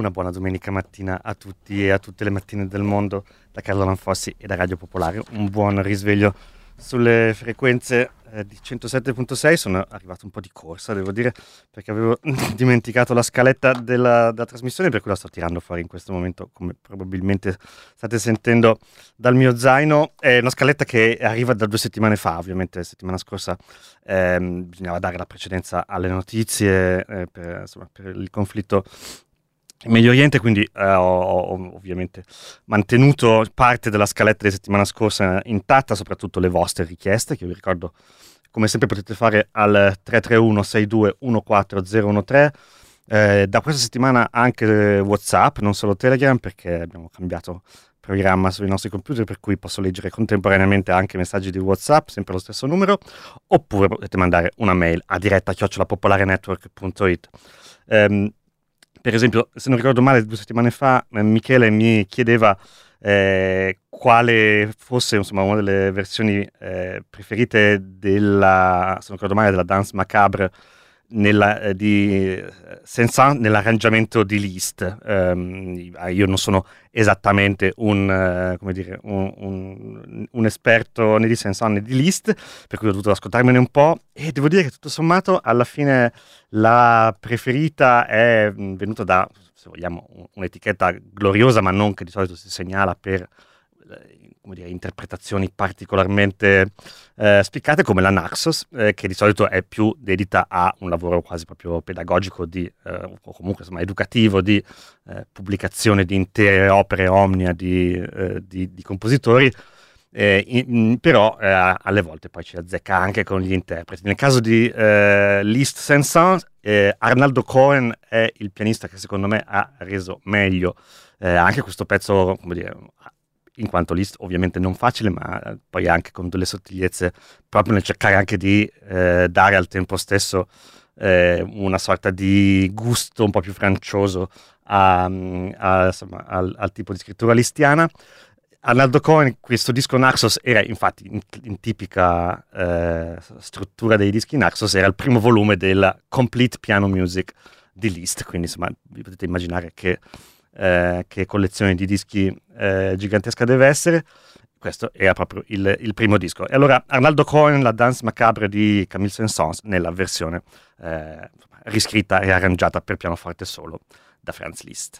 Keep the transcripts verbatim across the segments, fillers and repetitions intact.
Una buona domenica mattina a tutti e a tutte le mattine del mondo da Carlo Lanfossi e da Radio Popolare. Un buon risveglio sulle frequenze eh, di centosette virgola sei. Sono arrivato un po' di corsa, devo dire, perché avevo dimenticato la scaletta della, della trasmissione, per cui la sto tirando fuori in questo momento, come probabilmente state sentendo dal mio zaino. È una scaletta che arriva da due settimane fa, ovviamente la settimana scorsa ehm, bisognava dare la precedenza alle notizie eh, per, insomma, per il conflitto in Medio Oriente, quindi eh, ho, ho ovviamente mantenuto parte della scaletta di settimana scorsa intatta, soprattutto le vostre richieste, che vi ricordo come sempre potete fare al tre tre uno sei due uno quattro zero uno tre. Eh, da questa settimana anche WhatsApp, non solo Telegram, perché abbiamo cambiato programma sui nostri computer, per cui posso leggere contemporaneamente anche messaggi di WhatsApp, sempre lo stesso numero, oppure potete mandare una mail a diretta chiocciola popolarenetwork punto it. Um, Per esempio, se non ricordo male, due settimane fa eh, Michele mi chiedeva eh, quale fosse, insomma, una delle versioni eh, preferite della, se non ricordo male, della Danse Macabre nella, eh, di Saint-Saëns nell'arrangiamento di Liszt. Um, io non sono esattamente un, uh, come dire, un, un, un esperto né di Saint-Saëns né di Liszt, per cui ho dovuto ascoltarmene un po', e devo dire che tutto sommato alla fine la preferita è venuta da, se vogliamo, un'etichetta gloriosa, ma non che di solito si segnala per, come dire, interpretazioni particolarmente eh, spiccate, come la Naxos, eh, che di solito è più dedita a un lavoro quasi proprio pedagogico di, eh, o comunque insomma educativo, di eh, pubblicazione di intere opere omnia di, eh, di, di compositori. Eh, in, però eh, alle volte poi ci azzecca anche con gli interpreti. Nel caso di eh, Liszt Saint-Saëns, eh, Arnaldo Cohen è il pianista che secondo me ha reso meglio eh, anche questo pezzo, come dire, in quanto Liszt ovviamente non facile, ma poi anche con delle sottigliezze, proprio nel cercare anche di eh, dare al tempo stesso eh, una sorta di gusto un po' più francioso a, a, insomma, al, al tipo di scrittura listiana. Arnaldo Cohen, questo disco Naxos era infatti in, in tipica eh, struttura dei dischi Naxos, era il primo volume della Complete Piano Music di Liszt, quindi insomma vi potete immaginare che, eh, che collezione di dischi eh, gigantesca deve essere. Questo era proprio il, il primo disco. E allora Arnaldo Cohen, la Danse Macabre di Camille Saint-Saëns, nella versione eh, riscritta e arrangiata per pianoforte solo da Franz Liszt.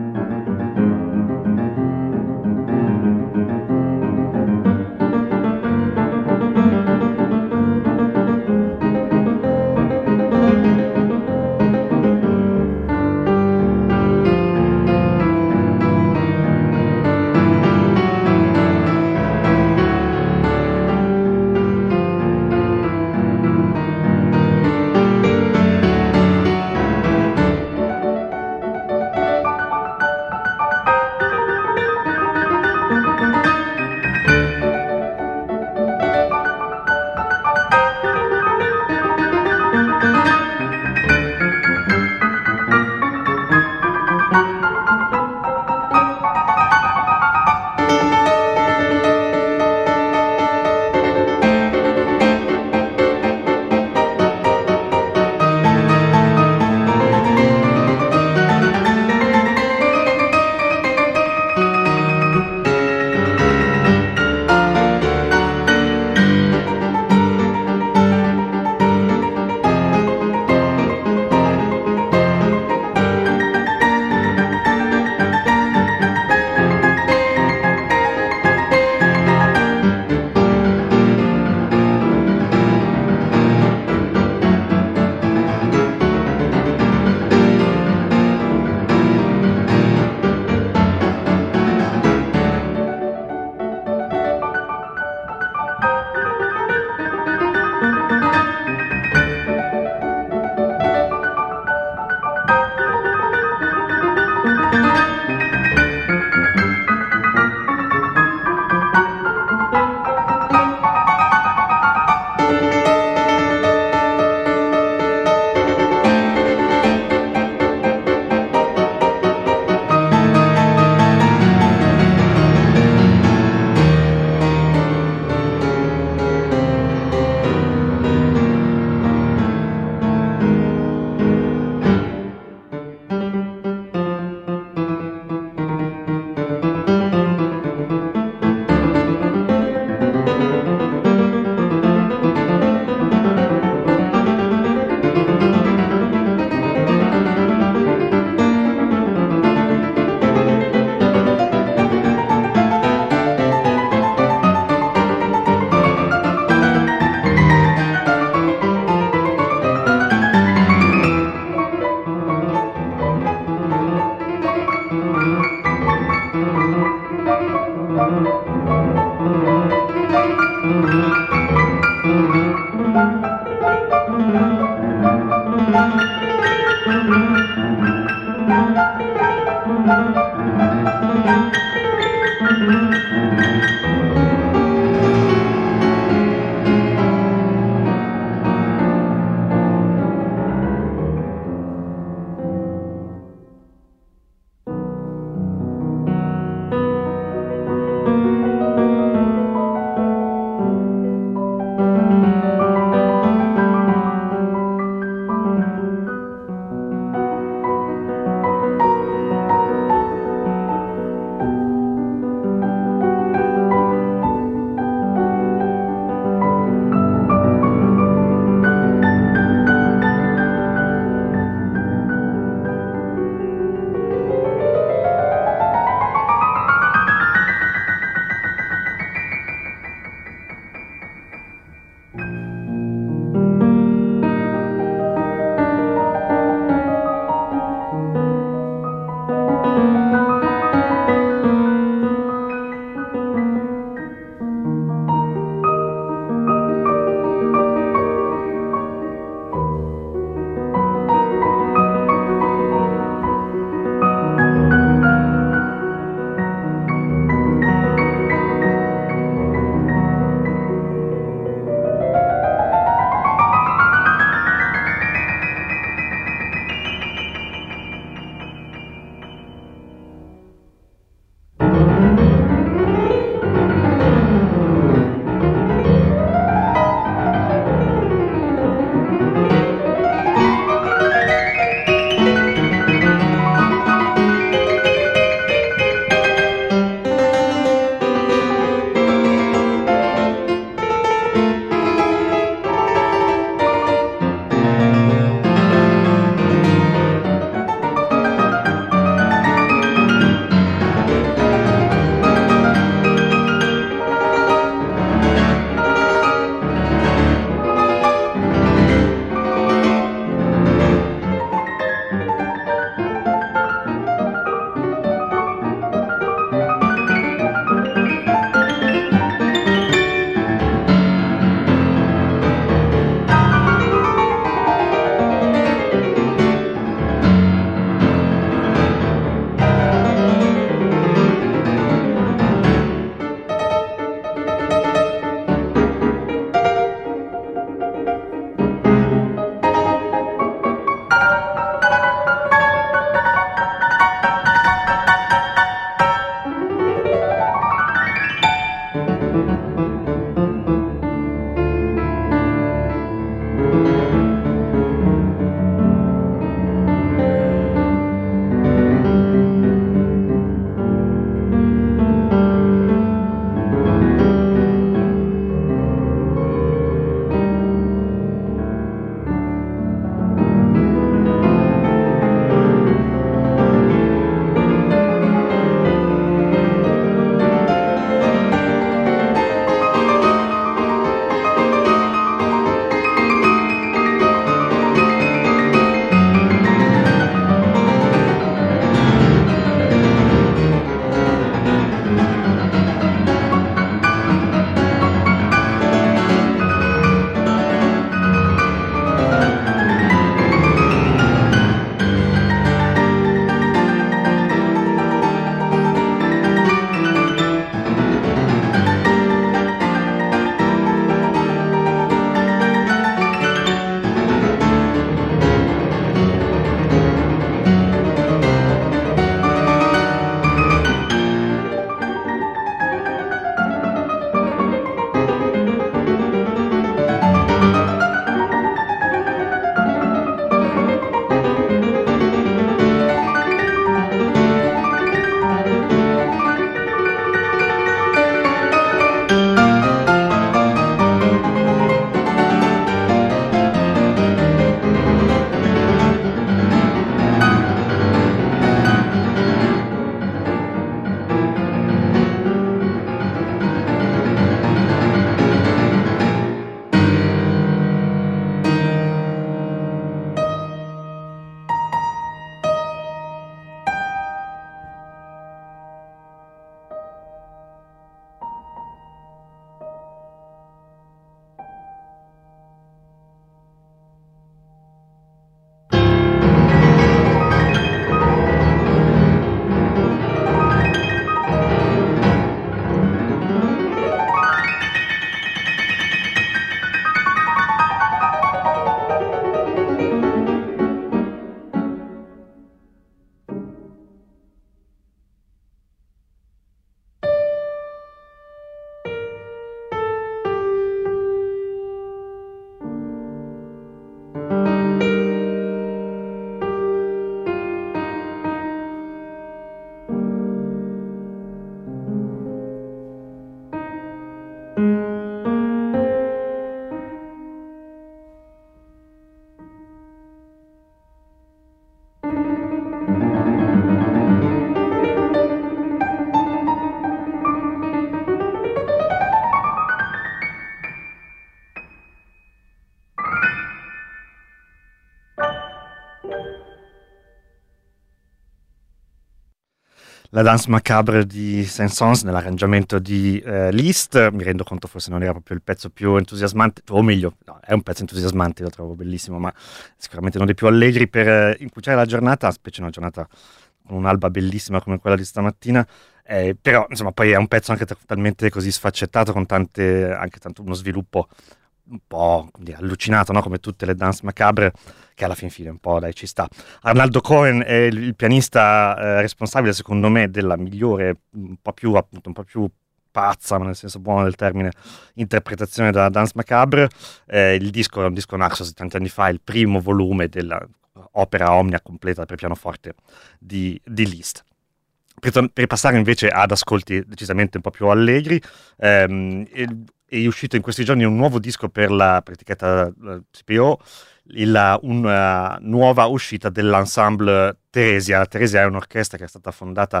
la Danse Macabre di Saint-Saëns nell'arrangiamento di eh, Liszt. Mi rendo conto forse non era proprio il pezzo più entusiasmante, o meglio, no, è un pezzo entusiasmante, lo trovo bellissimo, ma sicuramente uno dei più allegri per eh, incominciare la giornata, specie una giornata con un'alba bellissima come quella di stamattina. Eh, però insomma poi è un pezzo anche talmente così sfaccettato, con tante, anche tanto uno sviluppo un po' come dire, allucinato, no? Come tutte le Danse Macabre, che alla fin fine un po' dai ci sta. Arnaldo Cohen è il, il pianista eh, responsabile secondo me della migliore, un po' più appunto un po' più pazza, ma nel senso buono del termine, interpretazione da Danse Macabre. Eh, il disco è un disco nato tanti anni fa, il primo volume dell'opera omnia completa per pianoforte di, di Liszt. Per, per passare invece ad ascolti decisamente un po' più allegri, ehm, è uscito in questi giorni un nuovo disco per la per etichetta C P O, il, una nuova uscita dell'ensemble Theresia. Theresia è un'orchestra che è stata fondata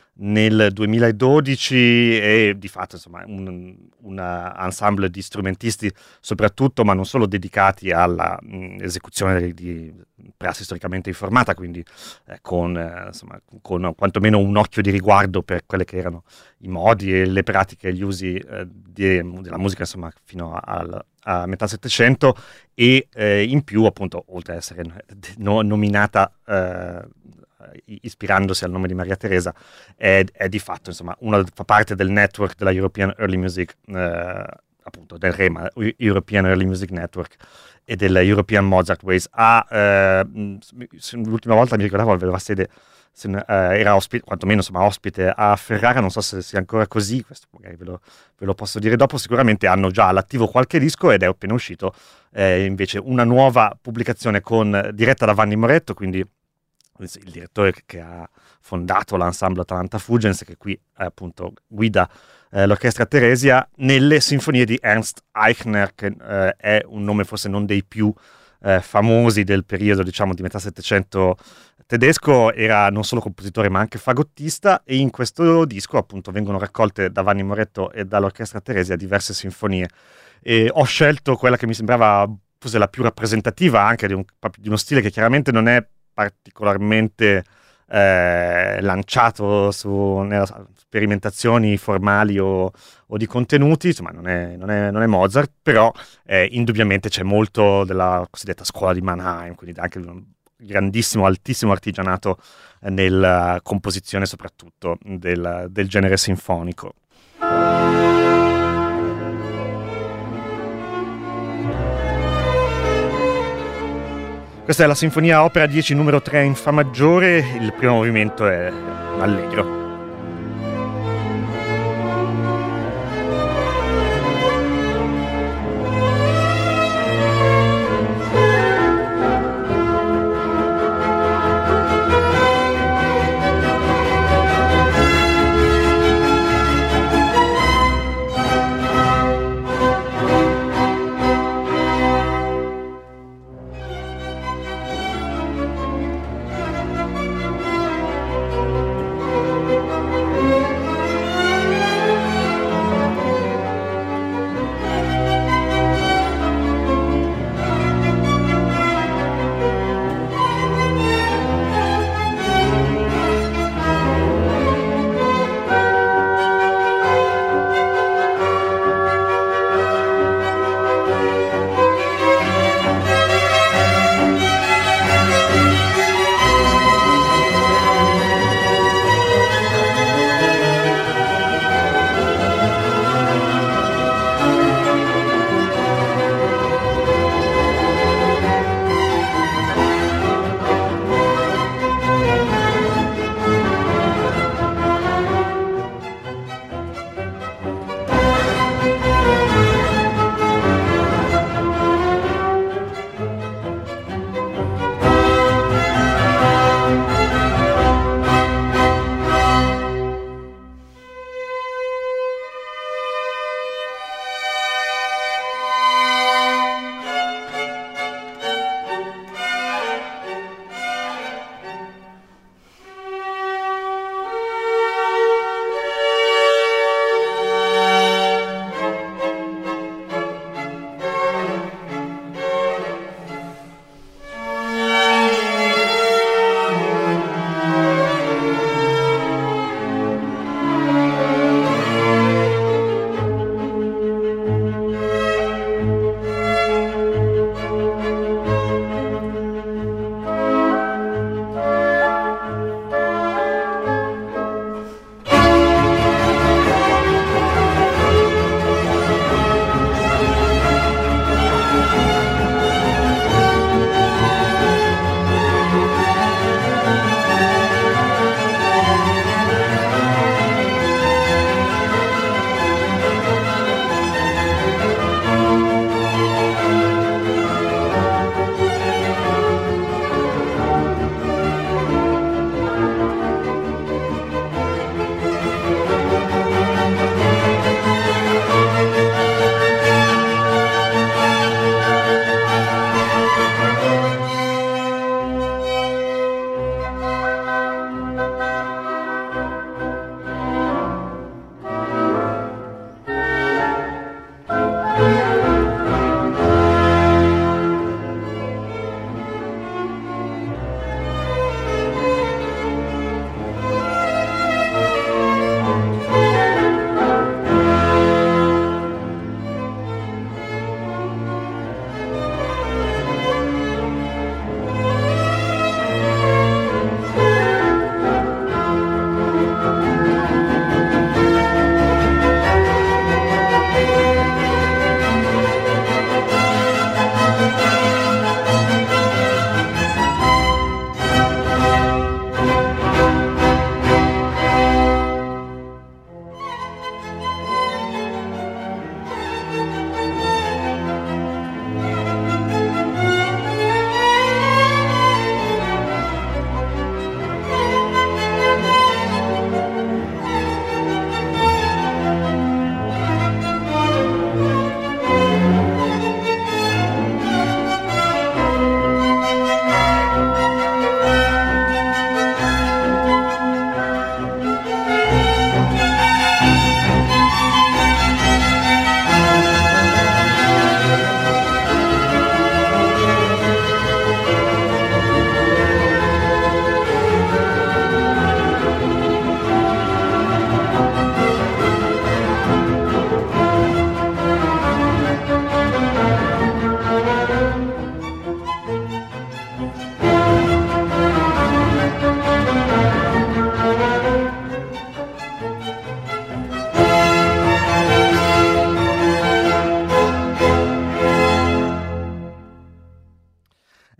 nel duemiladodici e di fatto insomma un, un ensemble di strumentisti soprattutto, ma non solo, dedicati alla mh, esecuzione di prassi storicamente informata, quindi eh, con, eh, insomma, con quantomeno un occhio di riguardo per quelle che erano i modi e le pratiche e gli usi eh, di, della musica insomma fino al, a metà Settecento, e eh, in più appunto oltre ad essere no, nominata eh, ispirandosi al nome di Maria Teresa, è, è di fatto insomma una, fa parte del network della European Early Music, eh, appunto del REMA, European Early Music Network, e della European Mozart Ways. Ha, eh, l'ultima volta mi ricordavo aveva sede, se, eh, era ospite, quantomeno insomma ospite a Ferrara, non so se sia ancora così, questo magari ve lo, ve lo posso dire dopo. Sicuramente hanno già all'attivo qualche disco ed è appena uscito eh, invece una nuova pubblicazione con, diretta da Vanni Moretto, quindi il direttore che ha fondato l'ensemble Atalanta Fugens, che qui eh, appunto guida eh, l'orchestra Theresia, nelle sinfonie di Ernst Eichner, che eh, è un nome forse non dei più eh, famosi del periodo diciamo di metà Settecento tedesco. Era non solo compositore ma anche fagottista, e in questo disco appunto vengono raccolte da Vanni Moretto e dall'orchestra Theresia diverse sinfonie, e ho scelto quella che mi sembrava forse la più rappresentativa anche di, un, di uno stile che chiaramente non è particolarmente eh, lanciato su nella, sperimentazioni formali o, o di contenuti, insomma non è, non è, non è Mozart, però eh, indubbiamente c'è molto della cosiddetta scuola di Mannheim, quindi anche un grandissimo, altissimo artigianato eh, nella composizione soprattutto del, del genere sinfonico. Questa è la Sinfonia Opera dieci numero tre in Fa maggiore, il primo movimento è allegro.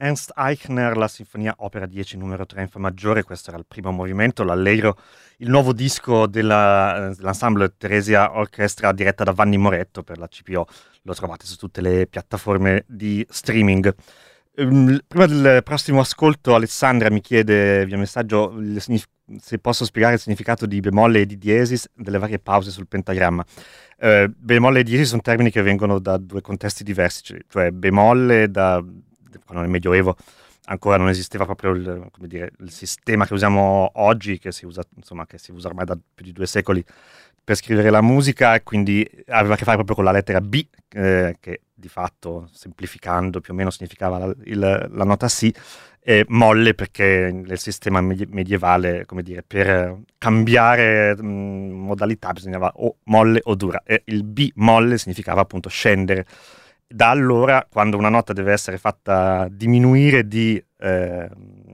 Ernst Eichner, la Sinfonia Opera dieci numero tre in Fa maggiore. Questo era il primo movimento, l'Allegro, il nuovo disco della, dell'ensemble Theresia Orchestra diretta da Vanni Moretto per la C P O. Lo trovate su tutte le piattaforme di streaming. Um, prima del prossimo ascolto Alessandra mi chiede via messaggio il signif- se posso spiegare il significato di bemolle e di diesis delle varie pause sul pentagramma. Uh, bemolle e diesis sono termini che vengono da due contesti diversi, cioè, cioè bemolle da quando nel Medioevo ancora non esisteva proprio il, come dire, il sistema che usiamo oggi, che si usa, insomma, che si usa ormai da più di due secoli per scrivere la musica, e quindi aveva a che fare proprio con la lettera B, eh, che di fatto, semplificando, più o meno significava la, il, la nota Si, e molle perché nel sistema medievale, come dire, per cambiare mh, modalità bisognava o molle o dura, e il B molle significava appunto scendere. Da allora, quando una nota deve essere fatta diminuire di, eh,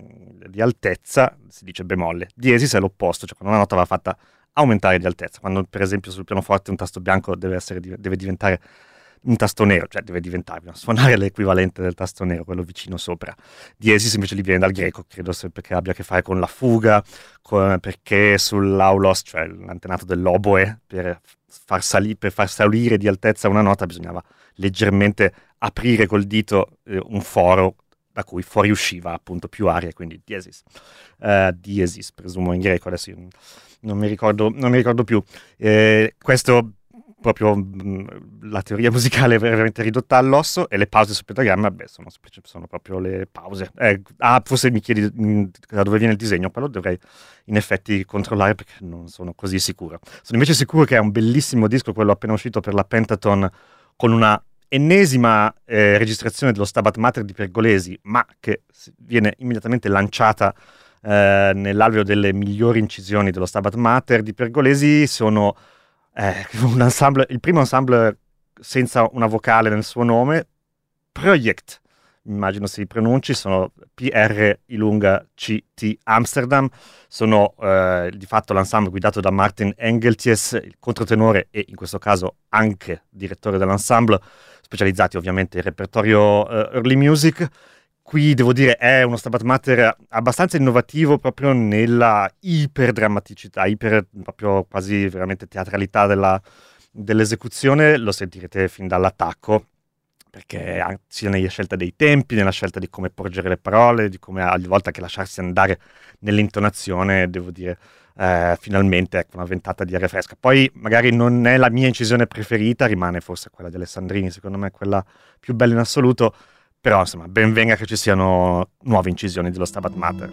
di altezza, si dice bemolle. Diesis è l'opposto, cioè quando una nota va fatta aumentare di altezza. Quando per esempio sul pianoforte un tasto bianco deve, essere, deve diventare un tasto nero, cioè deve diventare, no? Suonare l'equivalente del tasto nero, quello vicino sopra. Diesis invece li viene dal greco, credo perché abbia a che fare con la fuga, con, perché sull'aulos, cioè l'antenato dell'oboe, per far, sali, per far salire di altezza una nota bisognava leggermente aprire col dito eh, un foro da cui fuoriusciva appunto più aria, quindi diesis. Uh, diesis, presumo in greco, adesso io non mi ricordo, non mi ricordo più. Eh, questo proprio mh, la teoria musicale è veramente ridotta all'osso, e le pause sul pentagramma, beh, sono, sono proprio le pause. Eh, ah, forse mi chiedi mh, da dove viene il disegno, quello dovrei in effetti controllare perché non sono così sicuro. Sono invece sicuro che è un bellissimo disco, quello appena uscito per la Pentaton, con una ennesima eh, registrazione dello Stabat Mater di Pergolesi, ma che viene immediatamente lanciata eh, nell'alveo delle migliori incisioni dello Stabat Mater di Pergolesi. Sono eh, un ensemble, il primo ensemble senza una vocale nel suo nome, Project, immagino si pronunci, sono P R I lunga C T Amsterdam, sono eh, di fatto l'ensemble guidato da Martin Engeltjes, il controtenore e in questo caso anche direttore dell'ensemble, specializzati ovviamente in repertorio uh, early music. Qui devo dire è uno Stabat Mater abbastanza innovativo proprio nella iperdrammaticità, iper proprio quasi veramente teatralità della, dell'esecuzione. Lo sentirete fin dall'attacco, perché sia nella scelta dei tempi, nella scelta di come porgere le parole, di come a volte anche lasciarsi andare nell'intonazione, devo dire, eh, finalmente ecco, una ventata di aria fresca. Poi magari non è la mia incisione preferita, rimane forse quella di Alessandrini, secondo me è quella più bella in assoluto, però insomma ben venga che ci siano nuove incisioni dello Stabat Mater.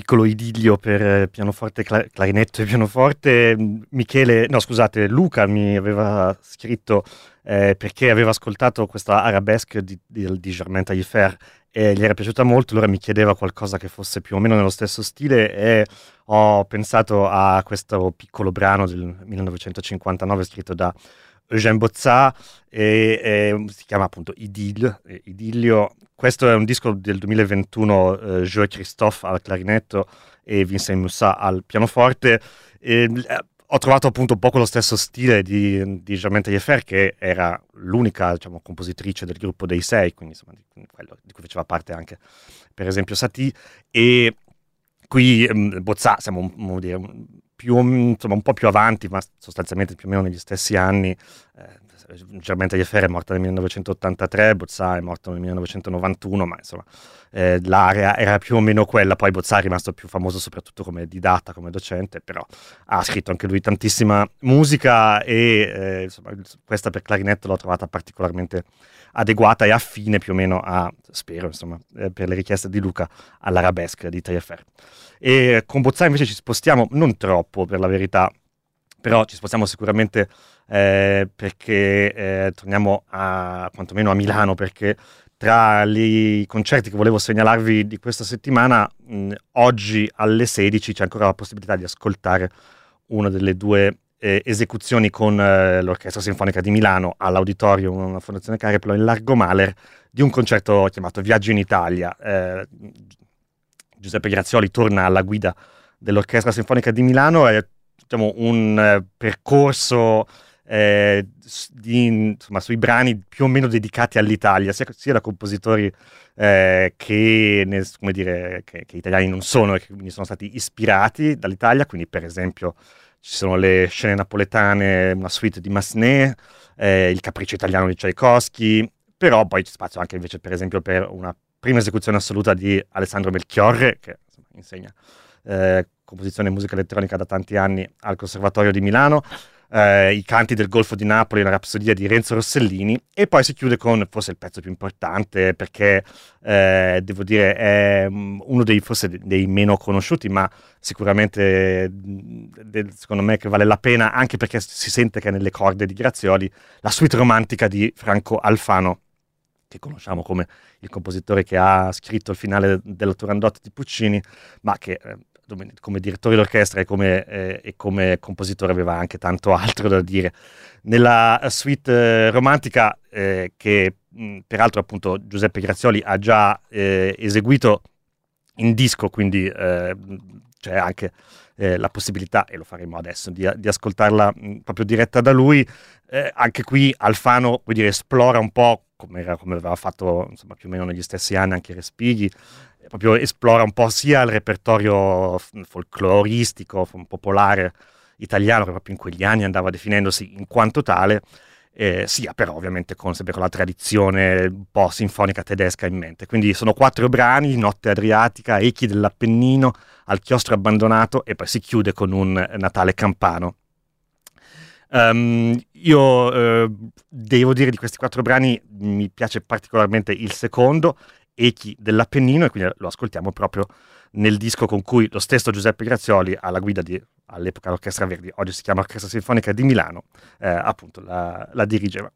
piccolo idillio per eh, pianoforte, cla- clarinetto e pianoforte. Michele, no scusate, Luca mi aveva scritto eh, perché aveva ascoltato questa arabesque di, di, di Germain Taillefer e gli era piaciuta molto, allora mi chiedeva qualcosa che fosse più o meno nello stesso stile e ho pensato a questo piccolo brano del millenovecentocinquantanove scritto da Eugène Bozzat e, e si chiama appunto Idylle, eh, Idillio. Questo è un disco del duemilaventuno, eh, Joe Christophe al clarinetto e Vincent Mussat al pianoforte. E, eh, ho trovato appunto un po' quello stesso stile di, di Germaine Taillefer, che era l'unica, diciamo, compositrice del gruppo dei sei, quindi insomma di, quello di cui faceva parte anche per esempio Satie, e qui um, Bozzat siamo un, dire, un, più, insomma, un po' più avanti, ma sostanzialmente più o meno negli stessi anni. Eh, Germaine Taillefer è morta nel millenovecentottantatré, Bozzat è morto nel millenovecentonovantuno, ma insomma eh, l'area era più o meno quella. Poi Bozzat è rimasto più famoso soprattutto come didatta, come docente, però ha scritto anche lui tantissima musica e eh, insomma, questa per clarinetto l'ho trovata particolarmente adeguata e affine più o meno a, spero insomma, eh, per le richieste di Luca, all'arabesque di Taillefer. E con Bozzat invece ci spostiamo, non troppo per la verità, però ci spostiamo sicuramente eh, perché eh, torniamo a, quantomeno a Milano, perché tra i concerti che volevo segnalarvi di questa settimana, mh, oggi alle sedici c'è ancora la possibilità di ascoltare una delle due eh, esecuzioni con eh, l'Orchestra Sinfonica di Milano all'Auditorium, una Fondazione Careplo in Largo Maler, di un concerto chiamato Viaggio in Italia. Eh, Giuseppe Grazioli torna alla guida dell'Orchestra Sinfonica di Milano, è diciamo, un eh, percorso eh, di, insomma, sui brani più o meno dedicati all'Italia, sia, sia da compositori eh, che, ne, come dire, che, che italiani non sono e che quindi sono stati ispirati dall'Italia, quindi per esempio ci sono le scene napoletane, una suite di Massenet, eh, il Capriccio italiano di Tchaikovsky, però poi c'è spazio anche invece per esempio per una prima esecuzione assoluta di Alessandro Melchiorre, che insomma, insegna eh, composizione e musica elettronica da tanti anni al Conservatorio di Milano, eh, i canti del Golfo di Napoli, una rapsodia di Renzo Rossellini, e poi si chiude con forse il pezzo più importante, perché eh, devo dire è uno dei forse dei meno conosciuti, ma sicuramente de, secondo me che vale la pena, anche perché si sente che è nelle corde di Grazioli, la suite romantica di Franco Alfano, che conosciamo come il compositore che ha scritto il finale della Turandot di Puccini, ma che eh, come direttore d'orchestra e come, eh, e come compositore aveva anche tanto altro da dire. Nella suite eh, romantica, eh, che mh, peraltro appunto Giuseppe Grazioli ha già eh, eseguito in disco, quindi eh, c'è anche eh, la possibilità, e lo faremo adesso, di, di ascoltarla mh, proprio diretta da lui. Eh, anche qui Alfano, vuol dire, esplora un po', come, era, come aveva fatto insomma, più o meno negli stessi anni anche Respighi, proprio esplora un po' sia il repertorio folcloristico, popolare italiano, che proprio in quegli anni andava definendosi in quanto tale, eh, sia però ovviamente con, sempre con la tradizione un po' sinfonica tedesca in mente. Quindi sono quattro brani: Notte Adriatica, Echi dell'Appennino, Al chiostro abbandonato, e poi si chiude con un Natale campano. Um, io eh, devo dire di questi quattro brani mi piace particolarmente il secondo, Echi dell'Appennino, e quindi lo ascoltiamo proprio nel disco con cui lo stesso Giuseppe Grazioli, alla guida di, all'epoca l'Orchestra Verdi, oggi si chiama Orchestra Sinfonica di Milano, eh, appunto la, la dirigeva.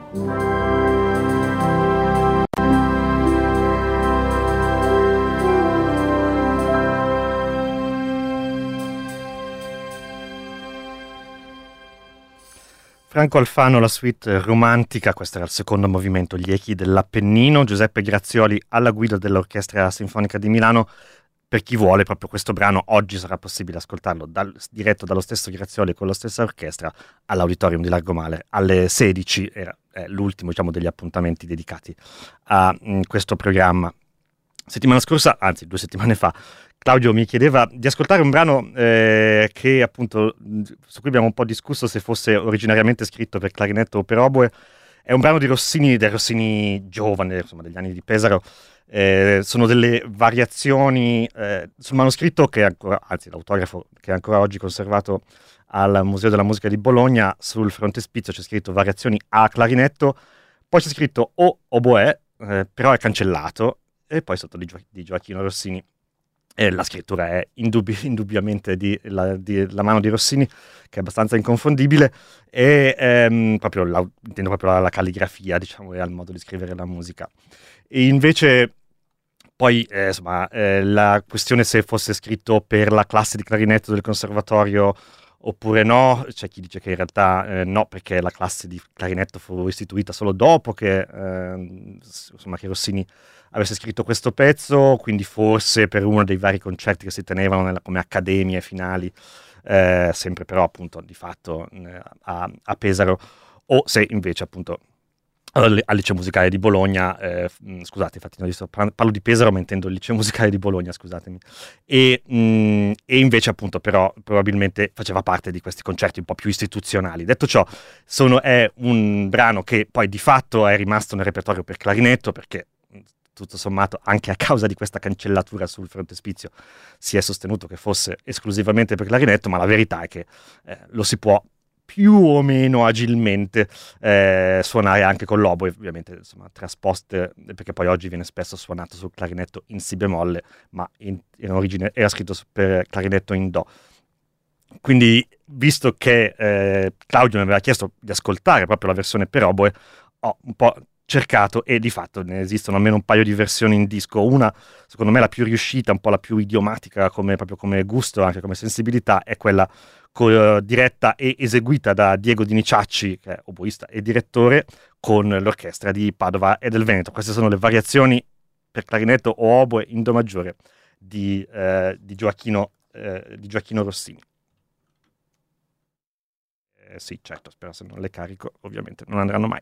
Franco Alfano, la suite romantica, questo era il secondo movimento, Gli echi dell'Appennino, Giuseppe Grazioli alla guida dell'Orchestra Sinfonica di Milano. Per chi vuole proprio questo brano, oggi sarà possibile ascoltarlo dal, diretto dallo stesso Grazioli con la stessa orchestra all'Auditorium di Largomale alle sedici, era è l'ultimo, diciamo, degli appuntamenti dedicati a mh, questo programma. Settimana scorsa, anzi due settimane fa, Claudio mi chiedeva di ascoltare un brano eh, che appunto, su cui abbiamo un po' discusso se fosse originariamente scritto per clarinetto o per oboe. È un brano di Rossini, del Rossini giovane, insomma degli anni di Pesaro. Eh, sono delle variazioni eh, sul manoscritto che è ancora, anzi l'autografo che è ancora oggi conservato al Museo della Musica di Bologna. Sul frontespizio c'è scritto variazioni a clarinetto, poi c'è scritto o oboe, eh, però è cancellato, e poi sotto di, Gio- di Gioacchino Rossini. E la scrittura è indubbi- indubbiamente di la, di la mano di Rossini, che è abbastanza inconfondibile, e ehm, proprio la, intendo proprio la, la calligrafia, diciamo, e al modo di scrivere la musica. E invece poi, eh, insomma, eh, la questione se fosse scritto per la classe di clarinetto del conservatorio oppure no, c'è chi dice che in realtà eh, no, perché la classe di clarinetto fu istituita solo dopo che, eh, insomma, che Rossini avesse scritto questo pezzo, quindi forse per uno dei vari concerti che si tenevano nella, come accademie finali, eh, sempre però appunto di fatto eh, a, a Pesaro, o se invece appunto al al Liceo Musicale di Bologna, eh, mh, scusate, infatti non sto, parlo di Pesaro ma intendo il Liceo Musicale di Bologna, scusatemi, e, mh, e invece appunto però probabilmente faceva parte di questi concerti un po' più istituzionali. Detto ciò, sono, è un brano che poi di fatto è rimasto nel repertorio per clarinetto, perché tutto sommato anche a causa di questa cancellatura sul frontespizio si è sostenuto che fosse esclusivamente per clarinetto, ma la verità è che eh, lo si può più o meno agilmente eh, suonare anche con l'oboe, ovviamente insomma trasposte, perché poi oggi viene spesso suonato sul clarinetto in si bemolle, ma in, in origine era scritto per clarinetto in do. Quindi, visto che eh, Claudio mi aveva chiesto di ascoltare proprio la versione per oboe, ho un po' cercato, e di fatto ne esistono almeno un paio di versioni in disco. Una, secondo me la più riuscita, un po' la più idiomatica come, proprio come gusto, anche come sensibilità, è quella co- diretta e eseguita da Diego Diniciacci, che è oboista e direttore, con l'orchestra di Padova e del Veneto. Queste sono le variazioni per clarinetto o oboe in do maggiore di, eh, di, Gioacchino, eh, di Gioacchino Rossini. Eh, sì, certo, spero, se non le carico ovviamente non andranno mai.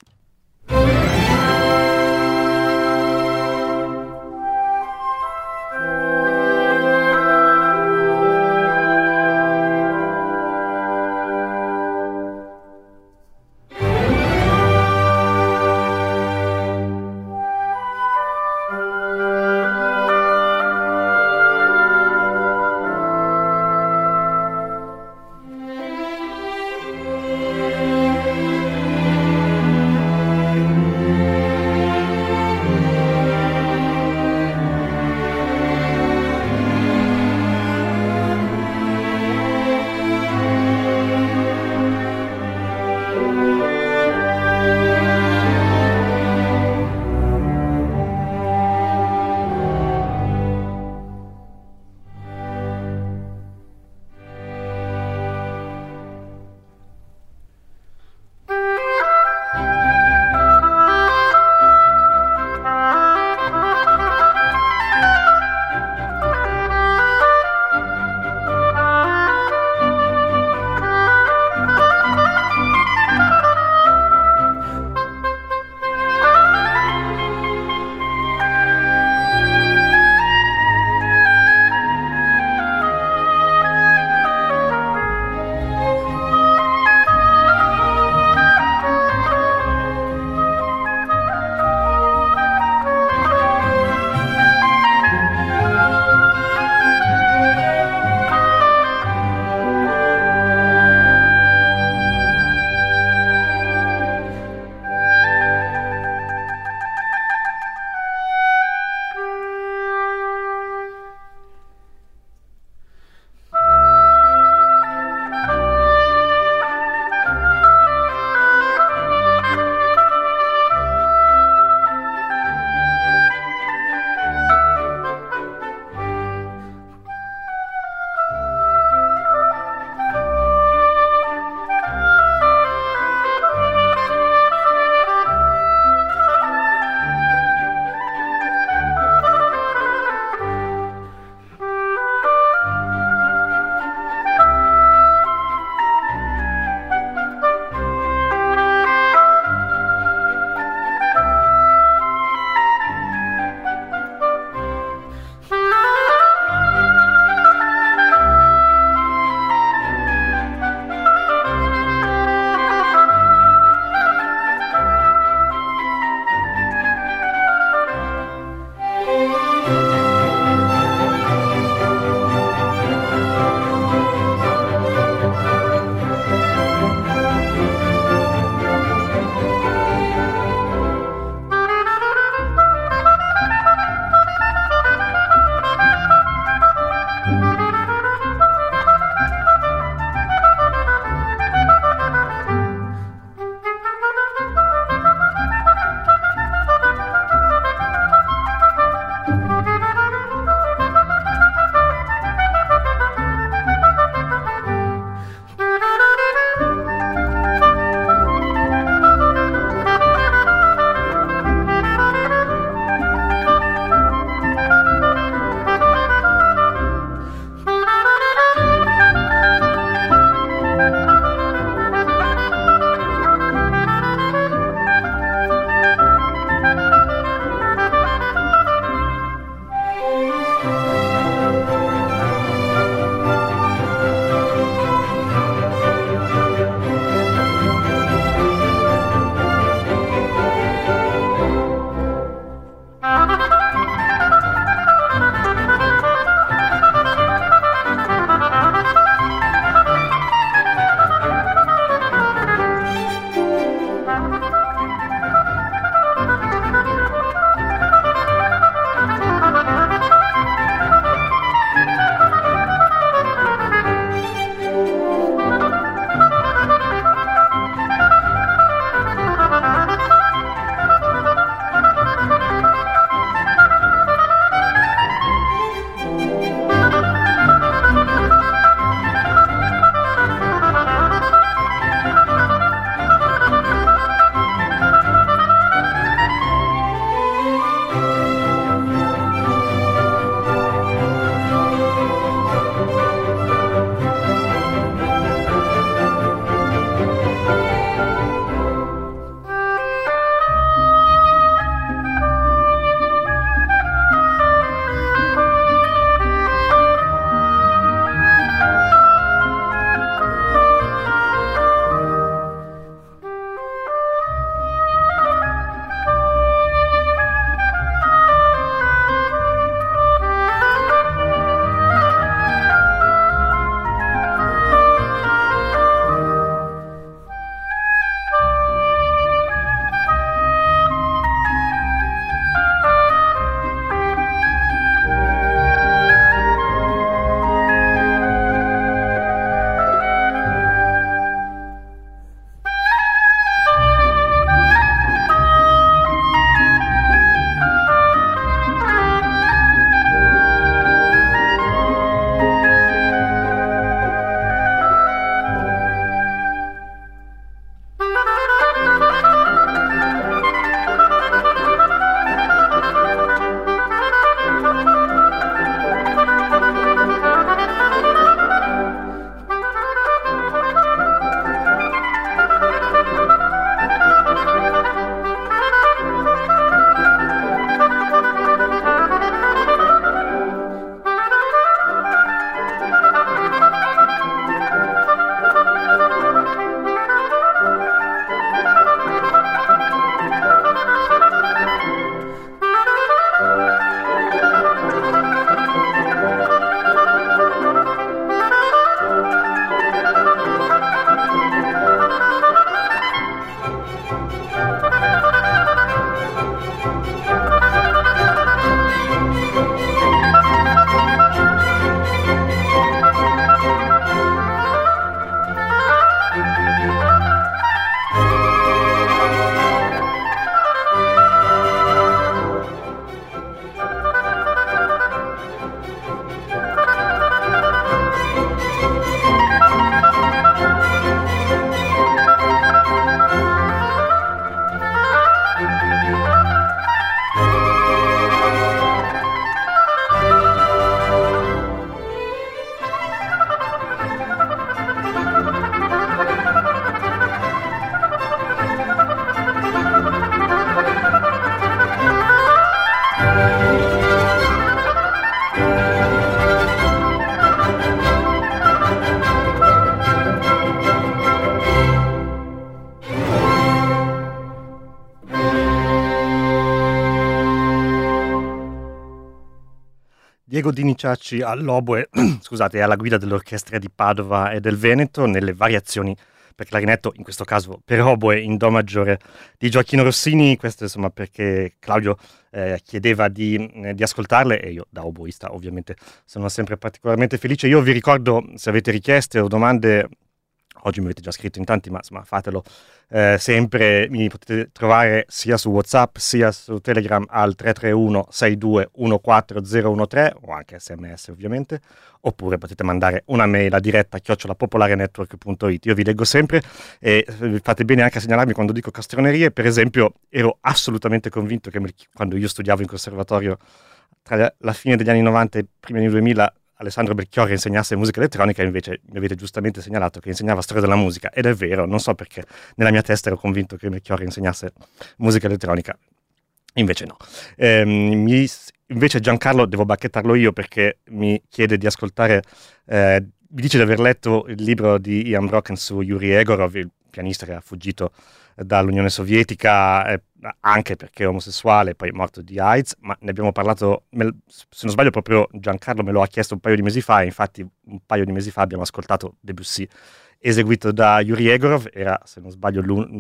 Diego Dini Ciacci all'oboe, scusate, è alla guida dell'orchestra di Padova e del Veneto nelle variazioni per clarinetto, in questo caso per oboe in do maggiore di Gioacchino Rossini. Questo insomma perché Claudio eh, chiedeva di, eh, di ascoltarle e io da oboista ovviamente sono sempre particolarmente felice. Io vi ricordo, se avete richieste o domande, oggi mi avete già scritto in tanti, ma insomma fatelo eh, sempre, mi potete trovare sia su WhatsApp sia su Telegram al tre tre uno sei due uno quattro zero uno tre o anche sms ovviamente, oppure potete mandare una mail a diretta chiocciola popolarenetwork punto it. Io vi leggo sempre e fate bene anche a segnalarmi quando dico castronerie. Per esempio ero assolutamente convinto che quando io studiavo in conservatorio tra la fine degli anni novanta e i primi anni duemila Alessandro Belchiorri insegnasse musica elettronica, invece mi avete giustamente segnalato che insegnava storia della musica, ed è vero, non so perché nella mia testa ero convinto che Belchiorri insegnasse musica elettronica, invece no. Ehm, mi, invece Giancarlo devo bacchettarlo io perché mi chiede di ascoltare, eh, mi dice di aver letto il libro di Ian Brocken su Yuri Egorov, il pianista che ha fuggito dall'Unione Sovietica, eh, anche perché è omosessuale, poi morto di AIDS, ma ne abbiamo parlato, me, se non sbaglio proprio Giancarlo me lo ha chiesto un paio di mesi fa, e infatti un paio di mesi fa abbiamo ascoltato Debussy eseguito da Yuri Egorov, era se non sbaglio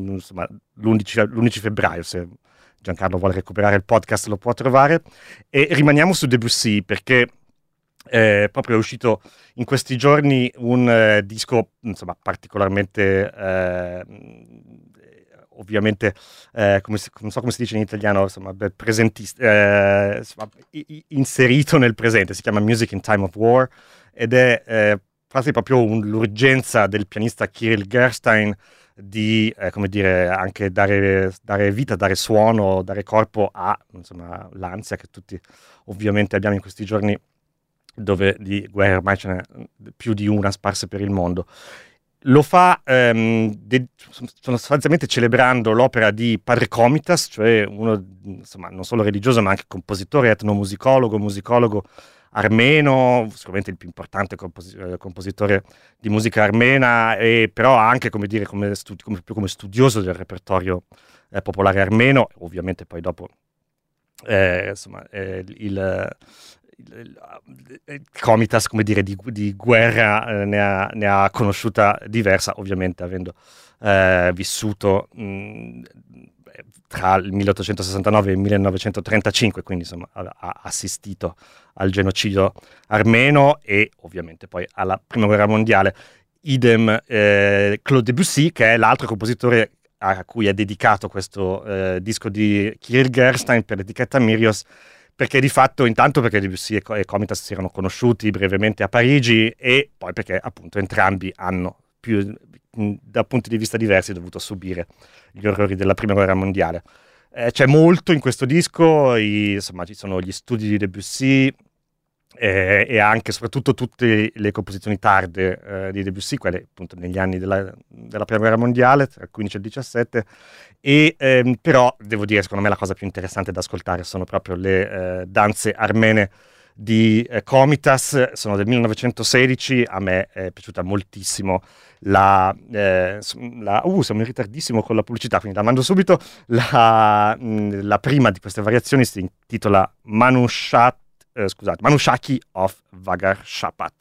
l'undici febbraio, se Giancarlo vuole recuperare il podcast lo può trovare. E rimaniamo su Debussy perché Eh, proprio è uscito in questi giorni un eh, disco insomma particolarmente eh, ovviamente eh, come si, non so come si dice in italiano, insomma presentista, eh, insomma, inserito nel presente, si chiama Music in Time of War ed è eh, quasi proprio un, l'urgenza del pianista Kirill Gerstein di eh, come dire anche dare, dare vita, dare suono, dare corpo a insomma l'ansia che tutti ovviamente abbiamo in questi giorni, dove di guerre ormai ce n'è più di una sparse per il mondo. Lo fa ehm, de- sostanzialmente celebrando l'opera di Padre Komitas, cioè uno insomma non solo religioso ma anche compositore, etnomusicologo, musicologo armeno, sicuramente il più importante compos- compositore di musica armena, e però anche come dire come, studi- come, più come studioso del repertorio eh, popolare armeno. Ovviamente poi dopo eh, insomma eh, il Komitas, come dire, di, di guerra eh, ne, ha, ne ha conosciuta diversa, ovviamente avendo eh, vissuto mh, tra il milleottocentosessantanove e il millenovecentotrentacinque, quindi insomma ha, ha assistito al genocidio armeno e ovviamente poi alla prima guerra mondiale. Idem eh, Claude Debussy, che è l'altro compositore a cui è dedicato questo eh, disco di Kirill Gerstein per l'etichetta Mirios, perché di fatto, intanto perché Debussy e Komitas si erano conosciuti brevemente a Parigi e poi perché appunto entrambi hanno, più da punti di vista diversi, dovuto subire gli orrori della prima guerra mondiale. Eh, c'è molto in questo disco, i, insomma ci sono gli studi di Debussy eh, e anche soprattutto tutte le composizioni tarde eh, di Debussy, quelle appunto negli anni della, della prima guerra mondiale, tra il quindici e il diciassette. E ehm, però devo dire, secondo me la cosa più interessante da ascoltare sono proprio le eh, danze armene di eh, Komitas, sono del millenovecentosedici. A me è piaciuta moltissimo la, eh, la uh, siamo in ritardissimo con la pubblicità, quindi la mando subito. La, mh, la prima di queste variazioni si intitola Manushat, eh, scusate, Manushaki of Vagar Shapat.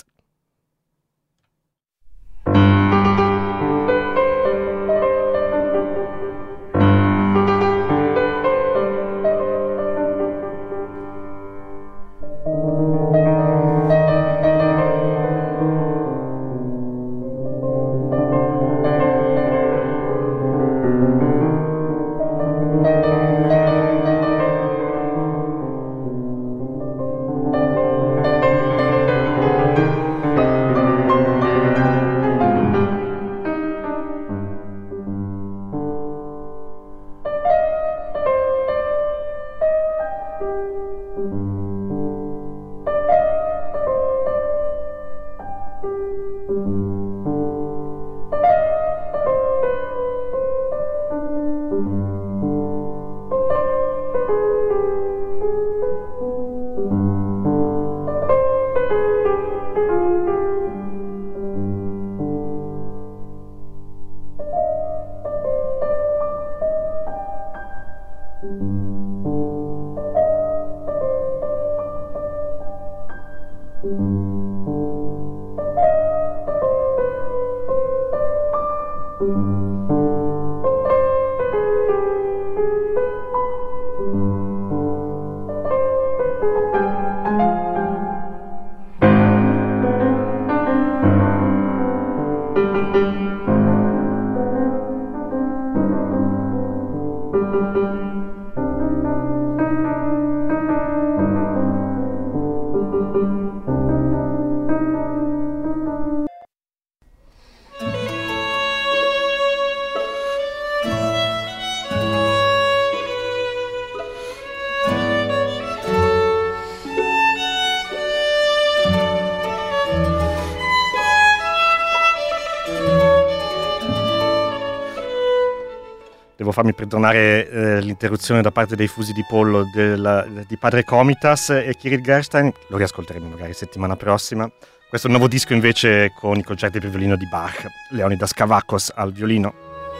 Devo farmi perdonare eh, l'interruzione da parte dei fusi di pollo della, di Padre Komitas e Kirill Gerstein, lo riascolteremo magari settimana prossima. Questo è un nuovo disco invece con i concerti per violino di Bach, Leonidas Kavakos al violino.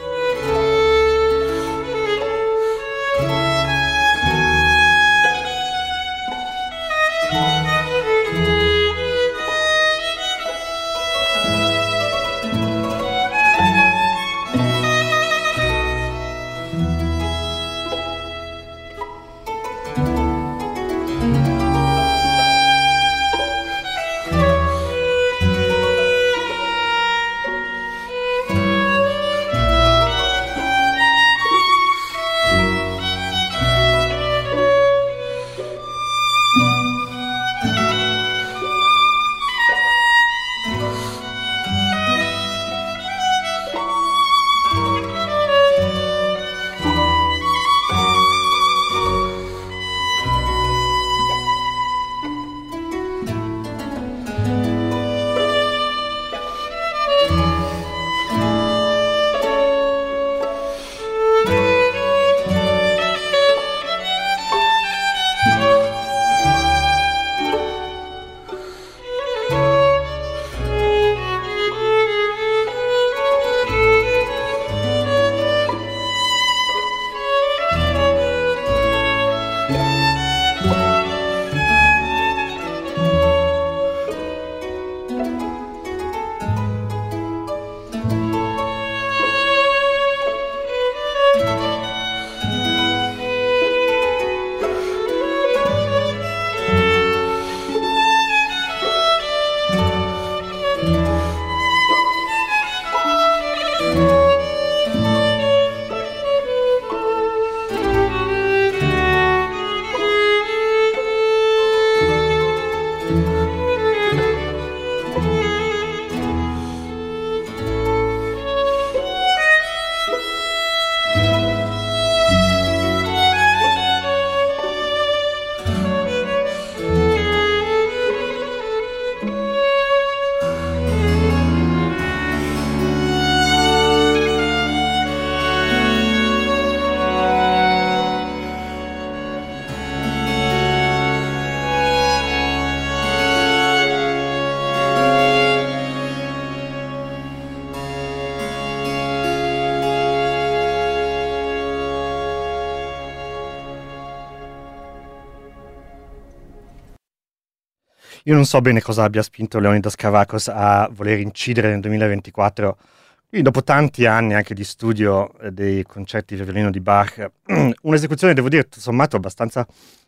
Io non so bene cosa abbia spinto Leonidas Kavakos a voler incidere nel duemilaventiquattro, quindi dopo tanti anni anche di studio eh, dei concerti per violino di Bach, un'esecuzione, devo dire, tutto sommato abbastanza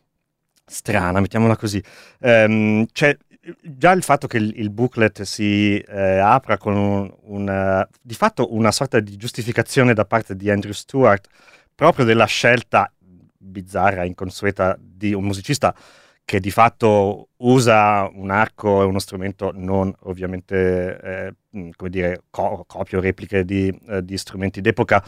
strana, mettiamola così. Ehm, c'è già il fatto che il, il booklet si eh, apra con un, una, di fatto una sorta di giustificazione da parte di Andrew Stewart, proprio della scelta bizzarra, inconsueta di un musicista che di fatto usa un arco e uno strumento non ovviamente, eh, come dire, co- copie o repliche di, eh, di strumenti d'epoca,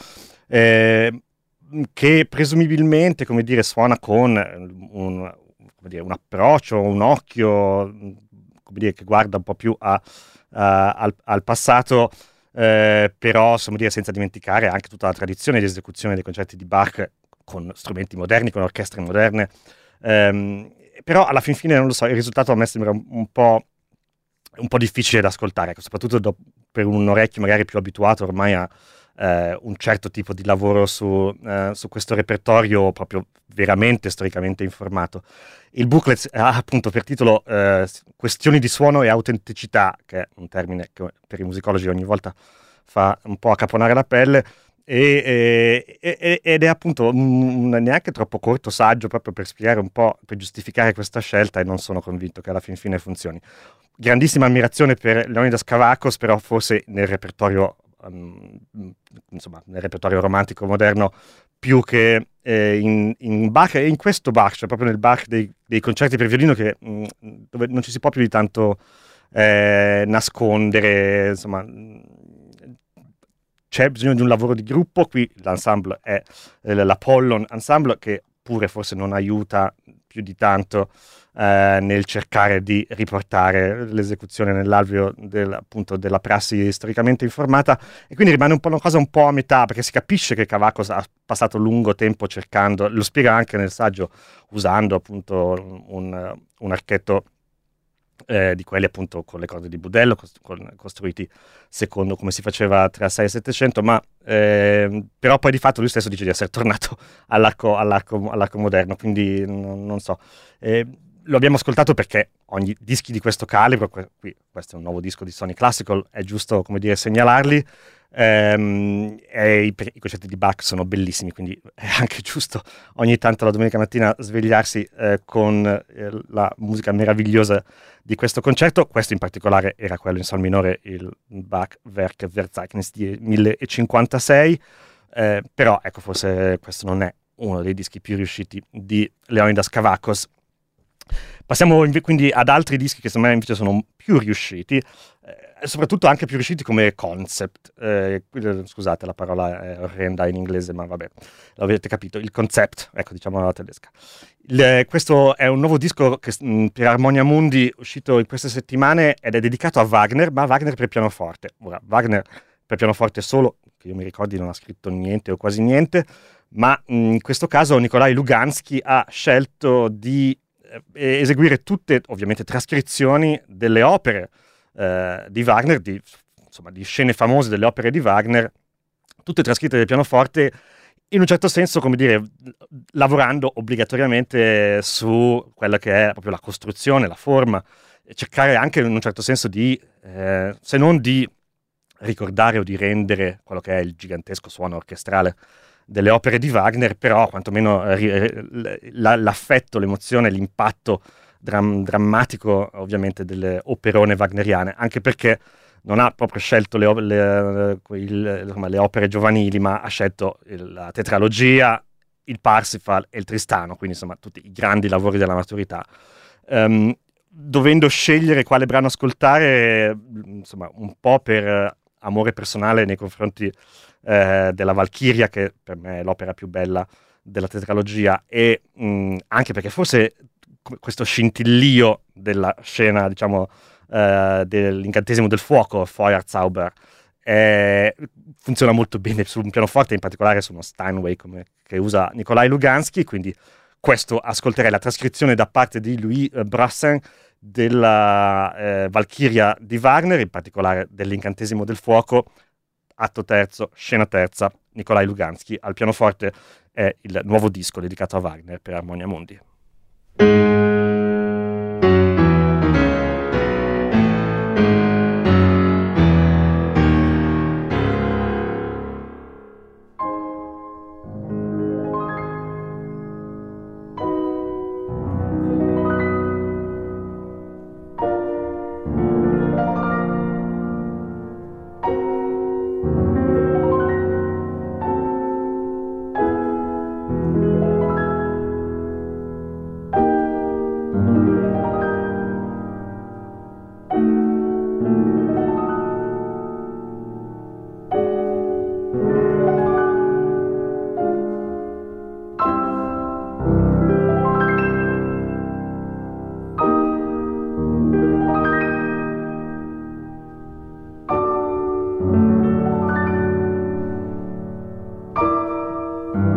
eh, che presumibilmente, come dire, suona con un, come dire, un approccio, un occhio, come dire, che guarda un po' più a, a, al, al passato, eh, però insomma, dire, senza dimenticare anche tutta la tradizione di esecuzione dei concerti di Bach con strumenti moderni, con orchestre moderne. Ehm, però alla fin fine, non lo so, il risultato a me sembra un, un po', un po' difficile da ascoltare, ecco, soprattutto do, per un orecchio magari più abituato ormai a eh, un certo tipo di lavoro su, eh, su questo repertorio proprio veramente storicamente informato. Il booklet ha appunto per titolo eh, Questioni di suono e autenticità, che è un termine che per i musicologi ogni volta fa un po' accaponare la pelle, e, e, ed è appunto un, un neanche troppo corto saggio proprio per spiegare un po', per giustificare questa scelta, e non sono convinto che alla fin fine funzioni. Grandissima ammirazione per Leonidas Kavakos, però forse nel repertorio um, insomma nel repertorio romantico moderno più che eh, in, in Bach, e in questo Bach, cioè proprio nel Bach dei, dei concerti per violino, che, mh, dove non ci si può più di tanto eh, nascondere, insomma c'è bisogno di un lavoro di gruppo. Qui l'ensemble è eh, l'Apollon Ensemble, che pure forse non aiuta più di tanto eh, nel cercare di riportare l'esecuzione nell'alveo del, appunto, della prassi storicamente informata, e quindi rimane un po' una cosa un po' a metà, perché si capisce che Kavakos ha passato lungo tempo cercando, lo spiega anche nel saggio, usando appunto un, un archetto Eh, di quelli appunto con le corde di budello, cost- con- costruiti secondo come si faceva tra sei e settecento, ma eh, però poi di fatto lui stesso dice di essere tornato all'arco, all'arco, all'arco moderno, quindi non, non so. Eh, lo abbiamo ascoltato perché ogni dischi di questo calibro, que- qui questo è un nuovo disco di Sony Classical, è giusto come dire segnalarli. Ehm, e i, i concerti di Bach sono bellissimi, quindi è anche giusto ogni tanto la domenica mattina svegliarsi eh, con eh, la musica meravigliosa di questo concerto. Questo in particolare era quello in sol minore, il Bach Werk Verzeichnis di millecinquantasei, eh, però ecco, forse questo non è uno dei dischi più riusciti di Leonidas Kavakos. Passiamo inve- quindi ad altri dischi che secondo me invece sono più riusciti, eh, soprattutto anche più riusciti come concept. Eh, scusate, la parola è orrenda in inglese, ma vabbè, l'avete capito. Il concept, ecco, diciamo alla tedesca. Il, questo è un nuovo disco che, mh, per Armonia Mundi, uscito in queste settimane, ed è dedicato a Wagner, ma Wagner per pianoforte. Ora, Wagner per pianoforte solo, che io mi ricordi non ha scritto niente o quasi niente, ma mh, in questo caso Nikolai Lugansky ha scelto di eh, eseguire tutte, ovviamente, trascrizioni delle opere eh, di Wagner, di, insomma, di scene famose delle opere di Wagner, tutte trascritte del pianoforte, in un certo senso, come dire, lavorando obbligatoriamente su quella che è proprio la costruzione, la forma, e cercare anche in un certo senso di, eh, se non di ricordare o di rendere quello che è il gigantesco suono orchestrale delle opere di Wagner, però quantomeno eh, l'affetto, l'emozione, l'impatto dram- drammatico ovviamente delle operone wagneriane, anche perché non ha proprio scelto le, le, il, insomma, le opere giovanili, ma ha scelto il, la tetralogia, il Parsifal e il Tristano, quindi insomma tutti i grandi lavori della maturità. Um, dovendo scegliere quale brano ascoltare, insomma, un po' per amore personale nei confronti eh, della Valchiria, che per me è l'opera più bella della tetralogia, e mh, anche perché forse questo scintillio della scena, diciamo, eh, dell'incantesimo del fuoco, Feuerzauber, eh, funziona molto bene su un pianoforte, in particolare su uno Steinway come, che usa Nikolai Lugansky, quindi questo ascolterei la trascrizione da parte di Louis eh, Brassin della eh, Valchiria di Wagner, in particolare dell'incantesimo del fuoco, atto terzo, scena terza, Nikolai Lugansky al pianoforte. È il nuovo disco dedicato a Wagner per Armonia Mundi.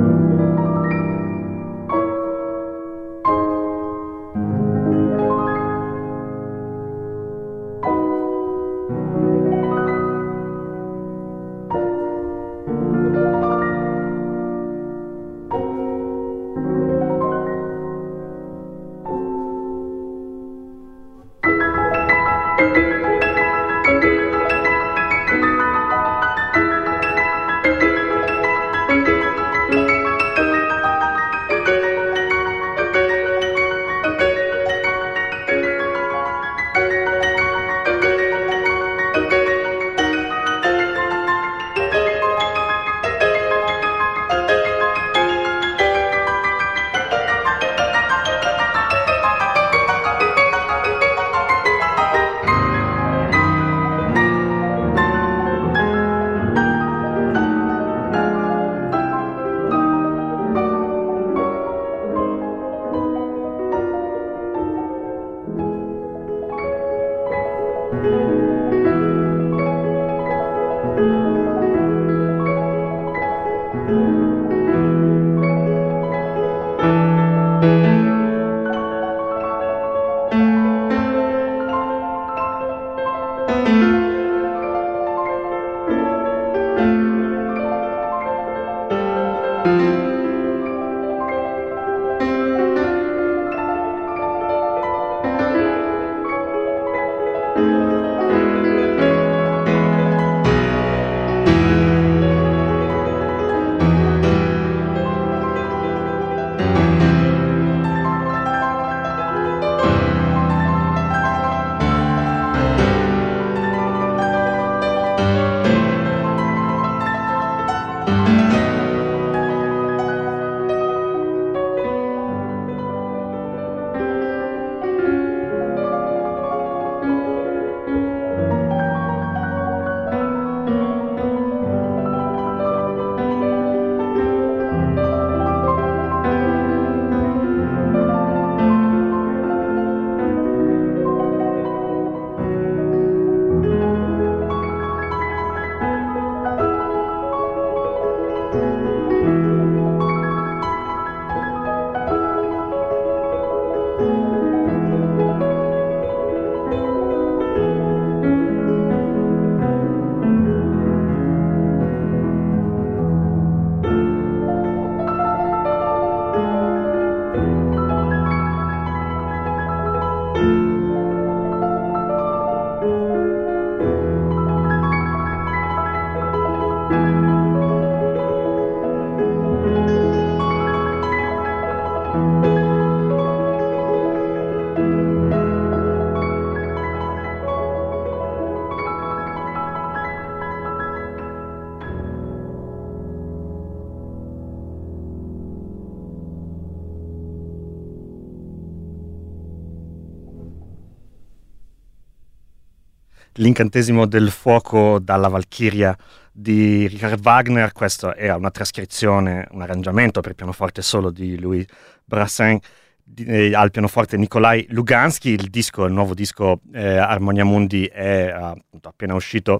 L'incantesimo del fuoco dalla Valchiria di Richard Wagner. Questo era una trascrizione, un arrangiamento per pianoforte solo di Louis Brassens, di, eh, al pianoforte Nikolai Lugansky. Il disco, il nuovo disco eh, Armonia Mundi è appunto appena uscito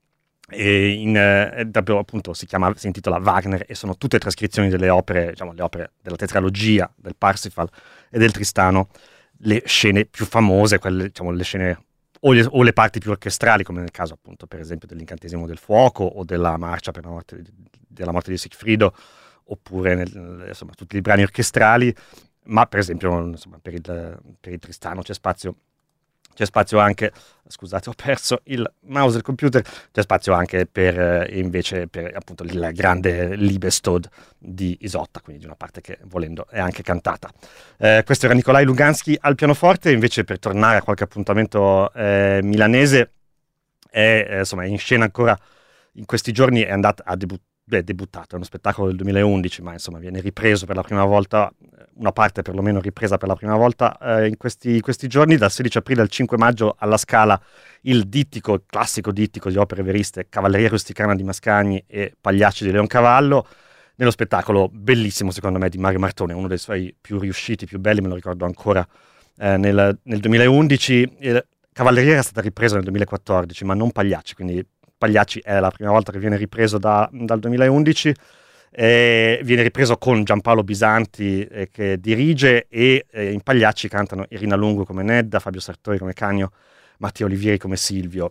e in, eh, davvero, appunto si chiama, si intitola Wagner e sono tutte trascrizioni delle opere, diciamo le opere della tetralogia del Parsifal e del Tristano, le scene più famose, quelle, diciamo, le scene O le, o le parti più orchestrali, come nel caso appunto per esempio dell'Incantesimo del fuoco o della marcia per la morte, della morte di Sigfrido, oppure nel, insomma tutti i brani orchestrali, ma per esempio insomma, per, il, per il Tristano c'è spazio c'è spazio anche, scusate ho perso il mouse del computer, c'è spazio anche per eh, invece per appunto il grande Liebestod di Isotta, quindi di una parte che volendo è anche cantata. Eh, questo era Nikolai Lugansky al pianoforte. Invece, per tornare a qualche appuntamento eh, milanese, è, eh, insomma, è in scena ancora in questi giorni, è andata a debu- beh, debuttato, è uno spettacolo del duemilaundici, ma insomma viene ripreso per la prima volta, una parte perlomeno ripresa per la prima volta eh, in questi, questi giorni, dal sedici aprile al cinque maggio alla Scala, il dittico, il classico dittico di opere veriste Cavalleria rusticana di Mascagni e Pagliacci di Leoncavallo, nello spettacolo bellissimo secondo me di Mario Martone, uno dei suoi più riusciti, più belli, me lo ricordo ancora eh, nel, nel duemilaundici. Il Cavalleria era stata ripresa nel duemilaquattordici, ma non Pagliacci, quindi Pagliacci è la prima volta che viene ripreso da, dal duemilaundici. Eh, viene ripreso con Giampaolo Bisanti eh, che dirige, e eh, in Pagliacci cantano Irina Lungo come Nedda, Fabio Sartori come Canio, Mattia Olivieri come Silvio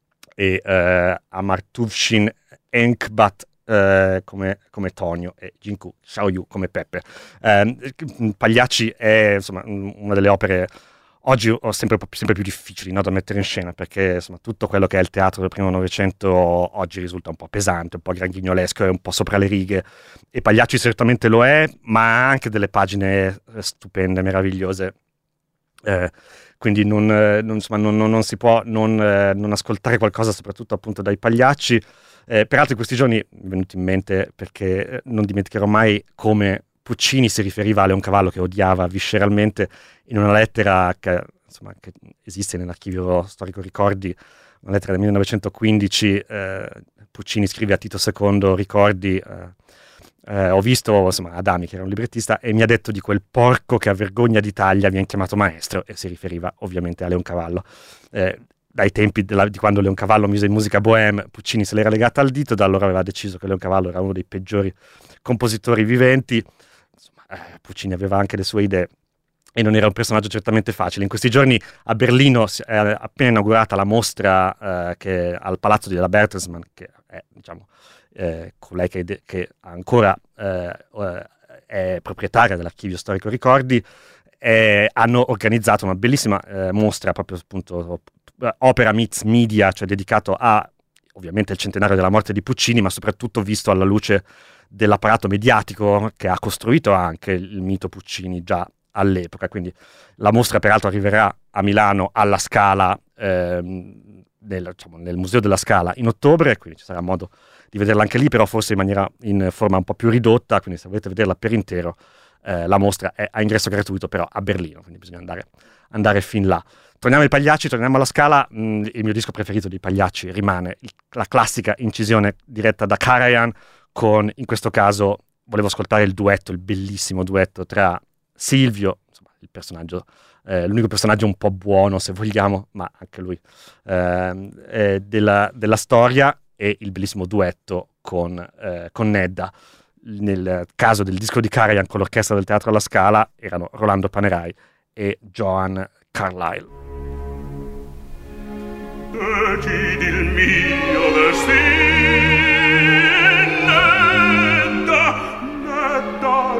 e eh, Amartuvshin Enkbat eh, come, come Tonio e Jinku Xiaoyu come Peppe. Eh, Pagliacci è insomma una delle opere oggi ho sempre, sempre più difficili, no, da mettere in scena, perché insomma tutto quello che è il teatro del primo Novecento oggi risulta un po' pesante, un po' granghignolesco, è un po' sopra le righe, e Pagliacci certamente lo è, ma ha anche delle pagine stupende, meravigliose. Eh, quindi non, eh, non, insomma, non, non, non si può non, eh, non ascoltare qualcosa, soprattutto appunto dai Pagliacci. Eh, peraltro in questi giorni mi è venuto in mente, perché non dimenticherò mai come Puccini si riferiva a Leoncavallo, che odiava visceralmente, in una lettera che, insomma, che esiste nell'archivio storico Ricordi, una lettera del millenovecentoquindici. eh, Puccini scrive a Tito secondo Ricordi: eh, eh, ho visto insomma, Adami, che era un librettista, e mi ha detto di quel porco che a vergogna d'Italia viene chiamato maestro, e si riferiva ovviamente a Leoncavallo. Eh, dai tempi della, di quando Leoncavallo mise in musica bohème, Puccini se l'era legata al dito, da allora aveva deciso che Leoncavallo era uno dei peggiori compositori viventi. Insomma, eh, Puccini aveva anche le sue idee e non era un personaggio certamente facile. In questi giorni a Berlino è appena inaugurata la mostra eh, che al Palazzo della Bertelsmann, che è, diciamo, eh, colei che, de- che ancora eh, è proprietaria dell'Archivio Storico Ricordi. Eh, hanno organizzato una bellissima eh, mostra, proprio appunto opera meets media, cioè dedicato a ovviamente il centenario della morte di Puccini, ma soprattutto visto alla luce dell'apparato mediatico che ha costruito anche il mito Puccini già all'epoca. Quindi la mostra peraltro arriverà a Milano alla Scala, ehm, nel, diciamo, nel Museo della Scala in ottobre, quindi ci sarà modo di vederla anche lì, però forse in maniera in forma un po' più ridotta, quindi se volete vederla per intero eh, la mostra è a ingresso gratuito, però a Berlino, quindi bisogna andare, andare fin là. Torniamo ai Pagliacci, torniamo alla Scala. Mh, il mio disco preferito dei Pagliacci rimane il, la classica incisione diretta da Karajan, con, in questo caso, volevo ascoltare il duetto, il bellissimo duetto tra Silvio, insomma, il personaggio, eh, l'unico personaggio un po' buono, se vogliamo, ma anche lui, eh, eh, della, della storia, e il bellissimo duetto con, eh, con Nedda. Nel caso del disco di Karajan con l'orchestra del Teatro alla Scala erano Rolando Panerai e Joan Carlyle. Decidi il mio destino, Nedda, Nedda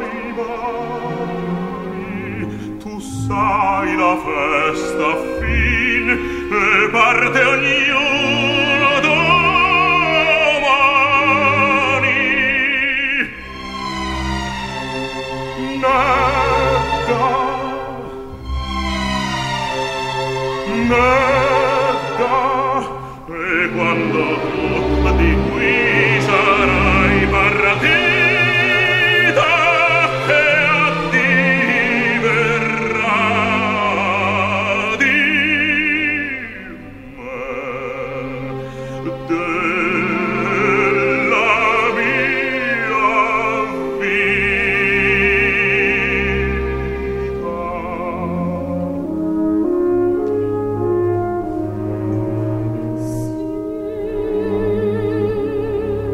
rimani, tu sai la festa fin e parte ognuno domani. Nedda, Nedda, e quando tu di qui sarai partita e a ti verrà di me della mia vita.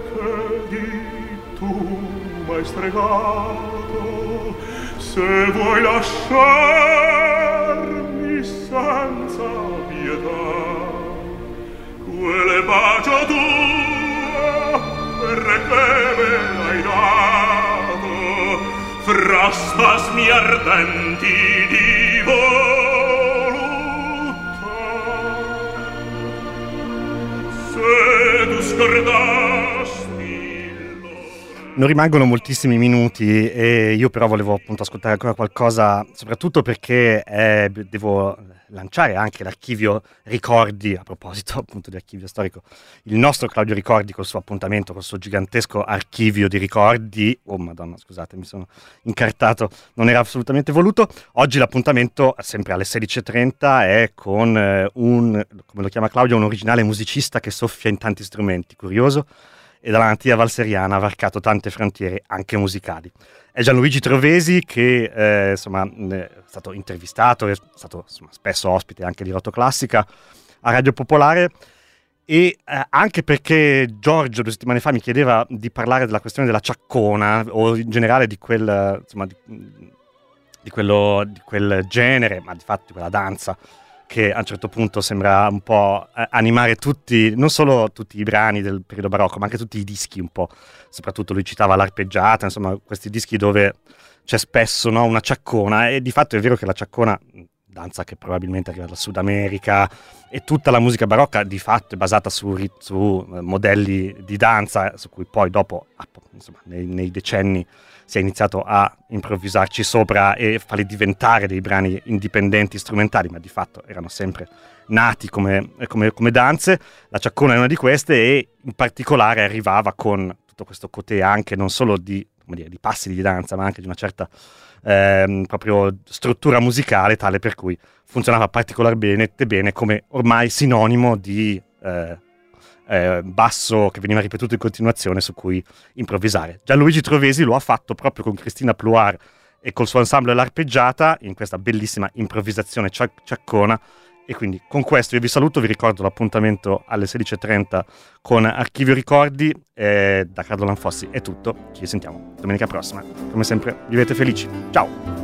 che di tu m'hai stregato, se vuoi lasciarmi senza pietà, quelle bacio tuo perché me l'hai dato, fra spasmi ardenti di voluttà. Se tu scordasti non rimangono moltissimi minuti e io però volevo appunto ascoltare ancora qualcosa, soprattutto perché eh, devo lanciare anche l'archivio Ricordi, a proposito appunto di archivio storico, il nostro Claudio Ricordi col suo appuntamento, col suo gigantesco archivio di ricordi. Oh madonna, scusate, mi sono incartato, non era assolutamente voluto. Oggi l'appuntamento, sempre alle sedici e trenta, è con eh, un, come lo chiama Claudio, un originale musicista che soffia in tanti strumenti, curioso, e dalla natia valseriana ha varcato tante frontiere anche musicali. È Gianluigi Trovesi che eh, insomma, è stato intervistato, è stato insomma, spesso ospite anche di Rotto Classica a Radio Popolare, e eh, anche perché Giorgio due settimane fa mi chiedeva di parlare della questione della ciaccona o in generale di quel, insomma, di, di, quello, di quel genere, ma di fatto di quella danza che a un certo punto sembra un po' animare tutti, non solo tutti i brani del periodo barocco, ma anche tutti i dischi un po'. Soprattutto lui citava l'arpeggiata, insomma questi dischi dove c'è spesso, no, una ciaccona, e di fatto è vero che la ciaccona, danza che probabilmente arriva dal Sud America, e tutta la musica barocca di fatto è basata su, su modelli di danza su cui poi dopo, insomma, nei, nei decenni si è iniziato a improvvisarci sopra e farli diventare dei brani indipendenti strumentali, ma di fatto erano sempre nati come, come, come danze. La ciaccona è una di queste, e in particolare arrivava con tutto questo cotè anche non solo di, come dire, di passi di danza, ma anche di una certa ehm, proprio struttura musicale, tale per cui funzionava particolarmente bene come ormai sinonimo di eh, Eh, basso che veniva ripetuto in continuazione su cui improvvisare. Gianluigi Trovesi lo ha fatto proprio con Cristina Pluar e col suo ensemble L'Arpeggiata in questa bellissima improvvisazione ciac- ciaccona, e quindi con questo io vi saluto, vi ricordo l'appuntamento alle sedici e trenta con Archivio Ricordi, eh, da Carlo Lanfossi è tutto, ci sentiamo domenica prossima, come sempre vivete felici, ciao!